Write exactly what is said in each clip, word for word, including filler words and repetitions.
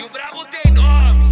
o brabo tem nome.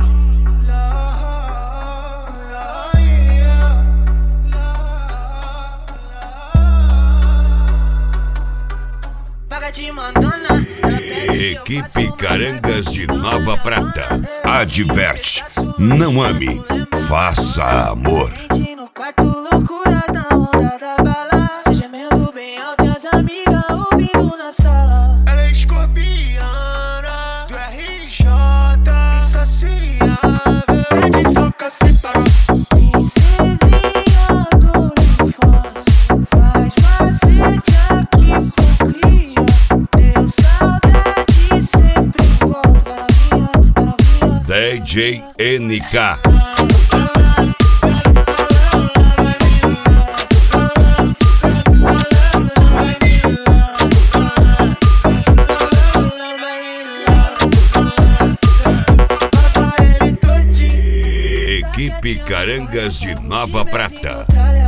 Paga de mandona, ela pede. Equipe Carangas de Nova Prata adverte: não ame, faça amor. No quarto, loucuras na onda da bala. Se gemendo bem alto e as amigas ouvindo na sala. Ela é escorpiana do R J, insaciável, é de soca sem parar. Princesinha do OnlyFans, faz macete aqui por cria. Deu saudade, sempre volta para minha, para minha. D J N K. Equipe Carangas de Nova Prata.